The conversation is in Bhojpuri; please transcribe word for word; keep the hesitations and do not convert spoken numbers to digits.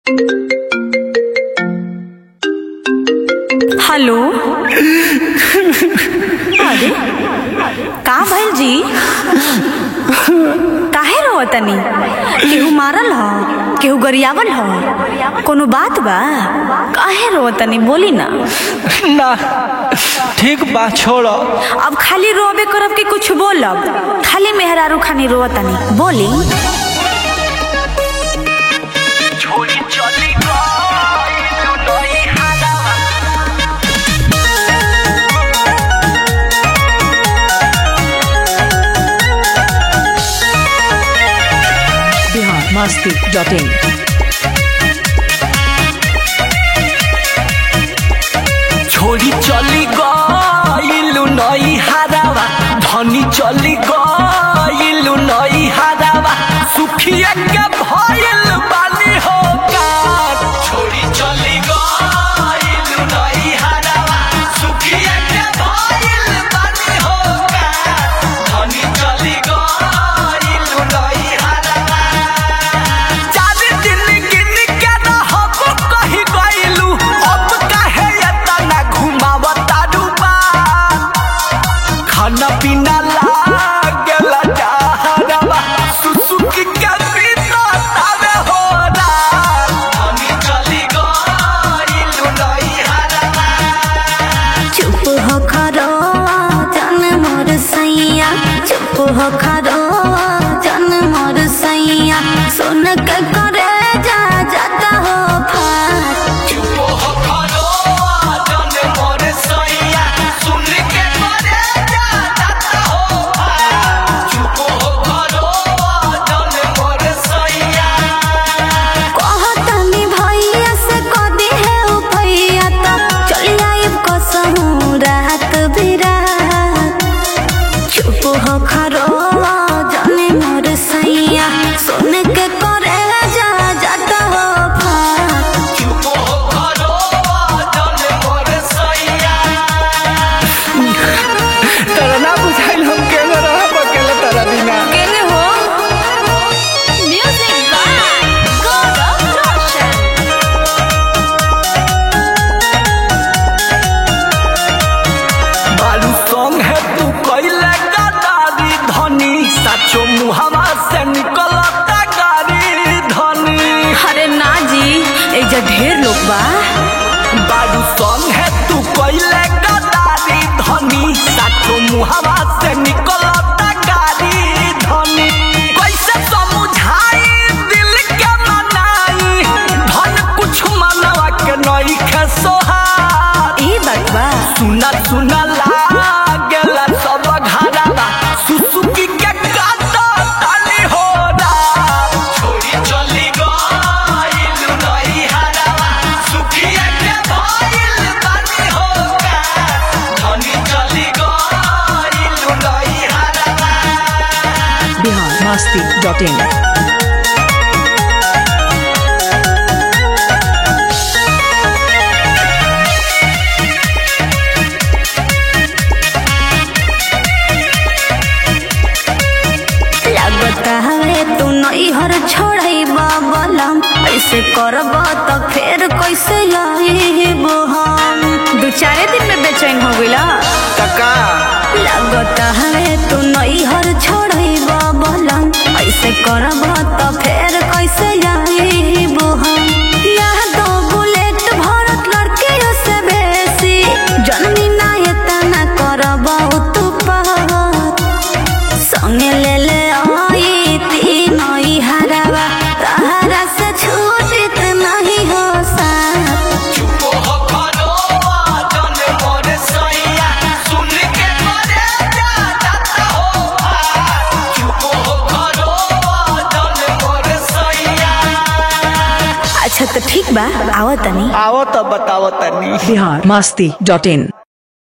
हेलो। अरे का भइल जी? काहे रो तनी? केहू मारल ह? केहू गरियावल ह? कोनो बात बा? काहे रो तनी? बोली ना। ना ठीक बा छोड़। अब खाली रोबे करब कि कुछ बोलब? खाली मेहरारू खानी रो तनी बोली। Masti dot in. छोरी चली गइलु नई हादावा, धनी चली गइलु नई हादावा, सुखिया के भइल बानी हो काट। छोरी चली गइलु नई हादावा, सुखिया के भइल बानी हो काट। धनी चली गइलु नई हादावा, चार दिन गिन के रहब कहि गइलु, अब काहे एतना घुमावता डुबा। खाना पीना लागेला जहरवा, सुसुकी के पीता तावे हो रात। धनी चली गइलु नई हादावा। चुप हो खरो जन मोर सैया, चुप हो खरो जन मोर सैया, सुन के करे जा जाता हो फाट। चुप हो खरो जन मोर सैया, सुन के करे जा जाता हो फाट। चुप हो खरो जन मोर सैया। कहतनी भैया से कदी है ओ भैया, तो चली आइब कसहू रात बिरात। चुप हो खरो जाने मोर सैया, सुन के करे जा जाता हो फाट। चुप हो खरो जन मोर सैया। तोरा ना बुझाइल हम केना रहब अकेले तोरा बिना। केने हो? Music by Gaurav Roshan. बालू संग है तू कइले गदारी धनी, साचो मुहावा से निकलता गारी धनी। अरे ना जी, एजा ढेर लोग बा। बालू संग है तू कइले गदारी धनी, साचो मुहावा से निकलता गारी धनी। कैसे समझाई दिल के मनाई, धन कुछ मनवा के नई खे सोहार। ई बात बा। सुना सुना लागेला सब घरवा, सुसुकी के काटा ताली हो रात। छोरी चली गइलु नई हादावा, सुखिया के भइल बानी हो काट। धनी चली गइलु नई हादावा। बिहार मस्ती डॉट इन। लगता हवे तू नैहर छोड़ब बलम, ऐसे करब तो फिर कैसे आइब हम। दू चारे दिन में बेचैन हो गइला। तका लगता हवे तू नैहर छोड़ब बलम, ऐसे करब तो फिर कैसे आइब हम। यहाँ तो बुलेट भरत लड़कियों से बेसी, जनमी ना एतना करब तू पात। संगे ले ले आई तीन ई हरावा, तहरा से छूटित नहीं हो साथ। चुप हो खरो जन मोर सैया, सुन के करे जा जाता हो फाट। चुप हो खरो जन मोर सैया। अच्छा तो ठीक बा, आओ तनी। आओ तो बताओ तनी। बिहार मस्ती डॉट इन।